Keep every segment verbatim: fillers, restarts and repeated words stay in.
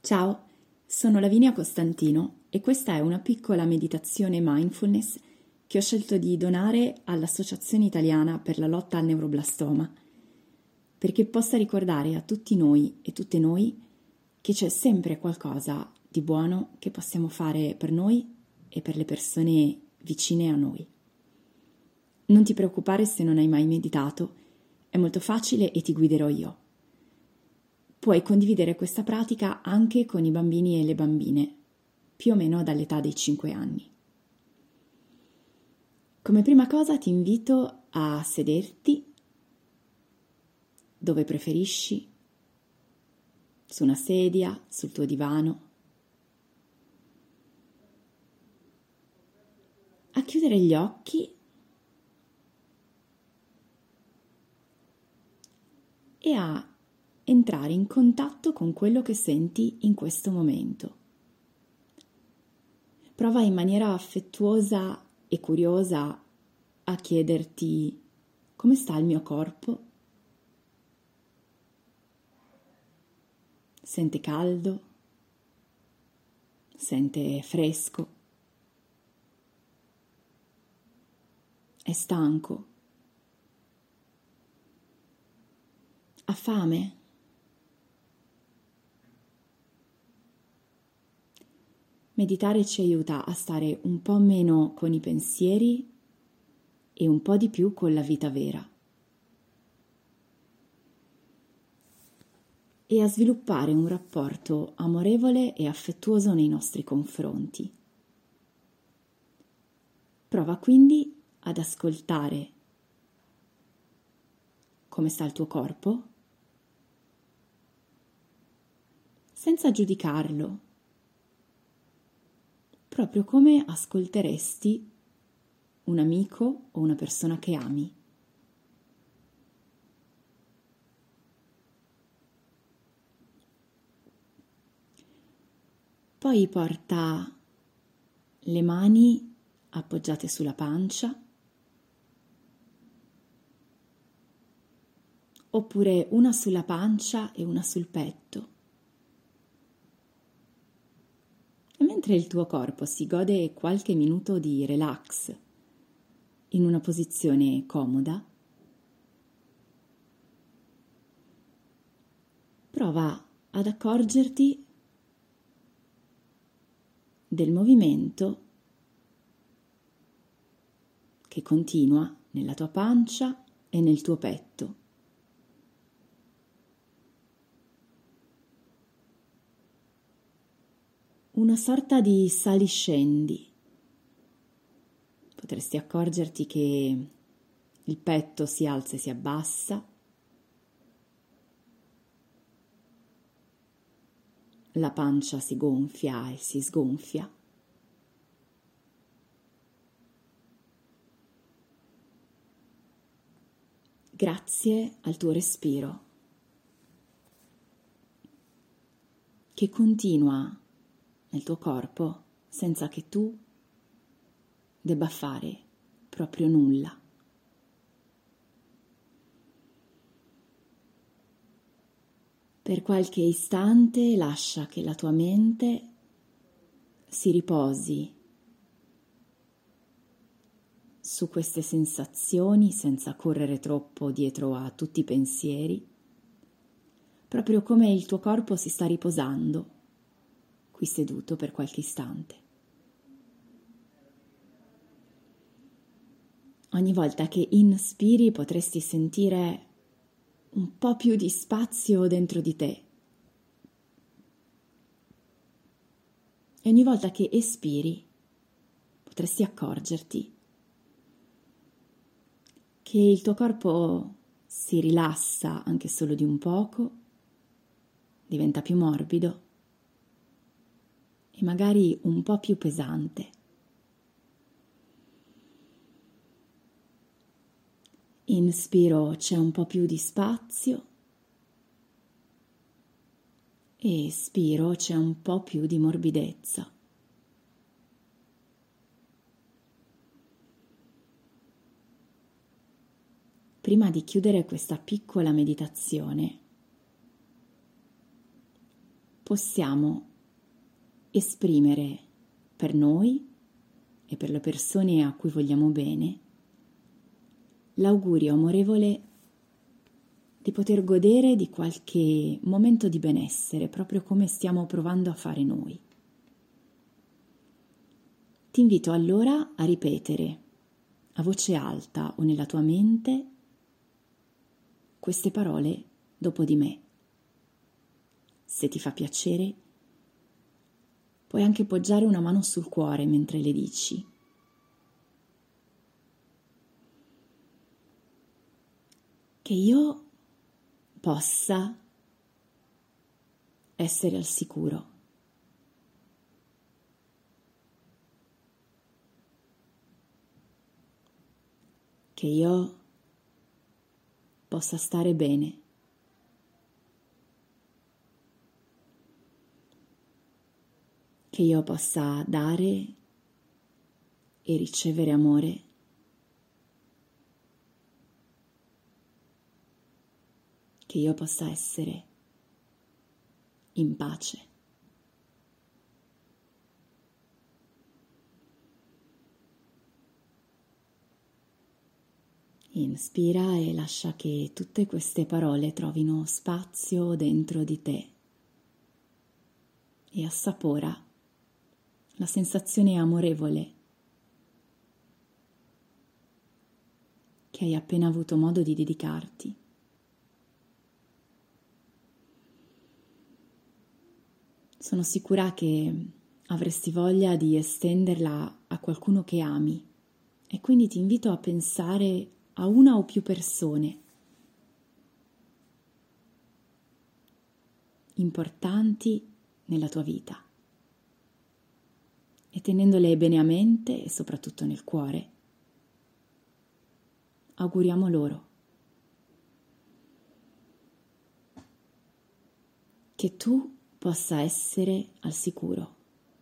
Ciao, sono Lavinia Costantino e questa è una piccola meditazione mindfulness che ho scelto di donare all'Associazione Italiana per la lotta al neuroblastoma, perché possa ricordare a tutti noi e tutte noi che c'è sempre qualcosa di buono che possiamo fare per noi e per le persone vicine a noi. Non ti preoccupare se non hai mai meditato, è molto facile e ti guiderò io. Puoi condividere questa pratica anche con i bambini e le bambine, più o meno dall'età dei cinque anni. Come prima cosa ti invito a sederti dove preferisci, su una sedia, sul tuo divano, a chiudere gli occhi e a entrare in contatto con quello che senti in questo momento. Prova in maniera affettuosa e curiosa a chiederti: come sta il mio corpo? Sente caldo? Sente fresco? È stanco? Ha fame? Meditare ci aiuta a stare un po' meno con i pensieri e un po' di più con la vita vera e a sviluppare un rapporto amorevole e affettuoso nei nostri confronti. Prova quindi ad ascoltare come sta il tuo corpo senza giudicarlo, proprio come ascolteresti un amico o una persona che ami. Poi porta le mani appoggiate sulla pancia, oppure una sulla pancia e una sul petto. E mentre il tuo corpo si gode qualche minuto di relax in una posizione comoda, prova ad accorgerti del movimento che continua nella tua pancia e nel tuo petto. Una sorta di saliscendi. Potresti accorgerti che il petto si alza e si abbassa, la pancia si gonfia e si sgonfia. Grazie al tuo respiro, che continua nel tuo corpo senza che tu debba fare proprio nulla. Per qualche istante lascia che la tua mente si riposi su queste sensazioni senza correre troppo dietro a tutti i pensieri, proprio come il tuo corpo si sta riposando qui seduto per qualche istante. Ogni volta che inspiri potresti sentire un po' più di spazio dentro di te e ogni volta che espiri potresti accorgerti che il tuo corpo si rilassa anche solo di un poco, diventa più morbido e magari un po' più pesante. Inspiro, c'è un po' più di spazio, e espiro, c'è un po' più di morbidezza. Prima di chiudere questa piccola meditazione, possiamo esprimere per noi e per le persone a cui vogliamo bene l'augurio amorevole di poter godere di qualche momento di benessere, proprio come stiamo provando a fare noi. Ti invito allora a ripetere a voce alta o nella tua mente queste parole dopo di me. Se ti fa piacere, puoi anche poggiare una mano sul cuore mentre le dici. Che io possa essere al sicuro. Che io possa stare bene. Che io possa dare e ricevere amore. Che io possa essere in pace. Inspira e lascia che tutte queste parole trovino spazio dentro di te e assapora la sensazione amorevole che hai appena avuto modo di dedicarti. Sono sicura che avresti voglia di estenderla a qualcuno che ami e quindi ti invito a pensare a una o più persone importanti nella tua vita e tenendole bene a mente e soprattutto nel cuore, auguriamo loro che tu possa essere al sicuro,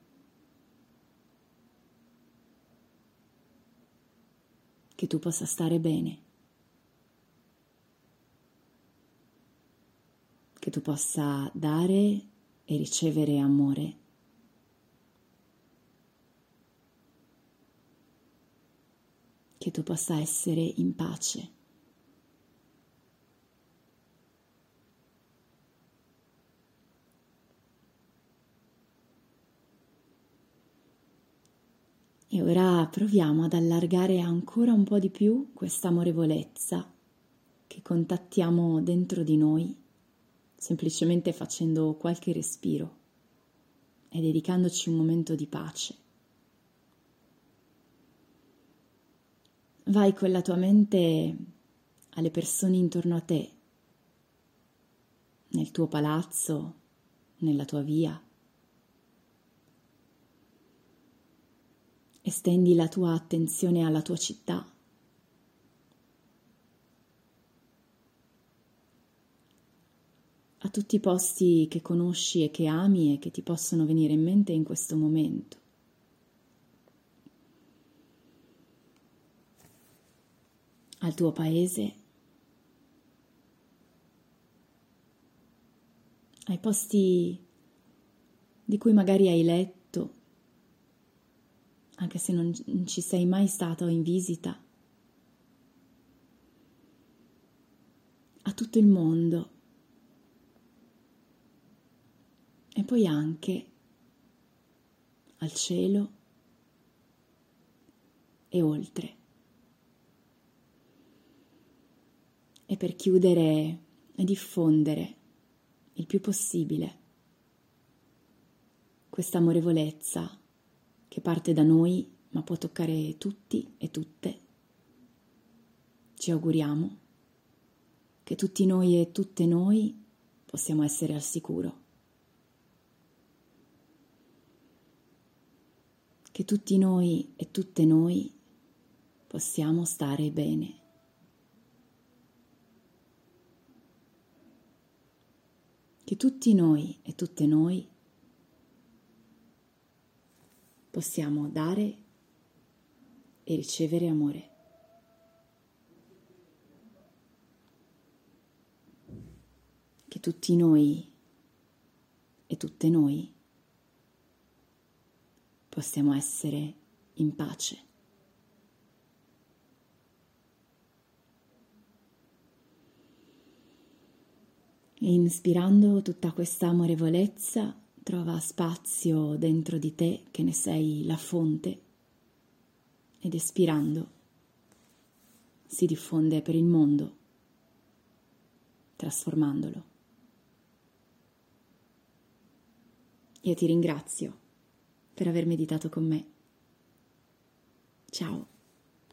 che tu possa stare bene, che tu possa dare e ricevere amore, che tu possa essere in pace. E ora proviamo ad allargare ancora un po' di più questa amorevolezza che contattiamo dentro di noi, semplicemente facendo qualche respiro e dedicandoci un momento di pace. Vai con la tua mente alle persone intorno a te, nel tuo palazzo, nella tua via. Estendi la tua attenzione alla tua città. A tutti i posti che conosci e che ami e che ti possono venire in mente in questo momento. Al tuo paese, ai posti di cui magari hai letto, anche se non ci sei mai stato in visita, a tutto il mondo e poi anche al cielo e oltre. E per chiudere e diffondere il più possibile questa amorevolezza che parte da noi ma può toccare tutti e tutte, ci auguriamo che tutti noi e tutte noi possiamo essere al sicuro, che tutti noi e tutte noi possiamo stare bene. Che tutti noi e tutte noi possiamo dare e ricevere amore. Che tutti noi e tutte noi possiamo essere in pace. E inspirando tutta questa amorevolezza, trova spazio dentro di te che ne sei la fonte, ed espirando si diffonde per il mondo, trasformandolo. Io ti ringrazio per aver meditato con me. Ciao.